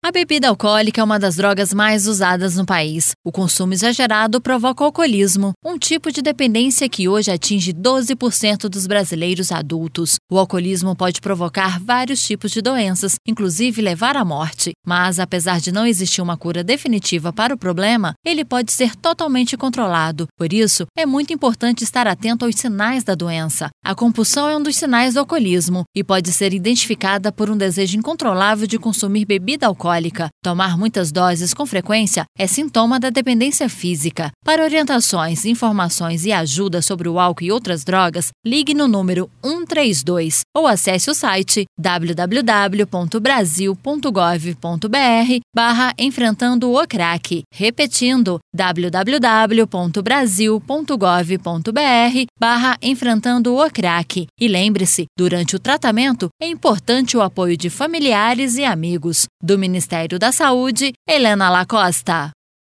A bebida alcoólica é uma das drogas mais usadas no país. O consumo exagerado provoca alcoolismo, um tipo de dependência que hoje atinge 12% dos brasileiros adultos. O alcoolismo pode provocar vários tipos de doenças, inclusive levar à morte. Mas, apesar de não existir uma cura definitiva para o problema, ele pode ser totalmente controlado. Por isso, é muito importante estar atento aos sinais da doença. A compulsão é um dos sinais do alcoolismo e pode ser identificada por um desejo incontrolável de consumir bebida alcoólica. Tomar muitas doses com frequência é sintoma da dependência física. Para orientações, informações e ajuda sobre o álcool e outras drogas, ligue no número 132 ou acesse o site www.brasil.gov.br/enfrentando o crack. Repetindo, www.brasil.gov.br/enfrentando o crack. E lembre-se, durante o tratamento é importante o apoio de familiares e amigos. Do Ministério da Saúde, Helena Lacosta.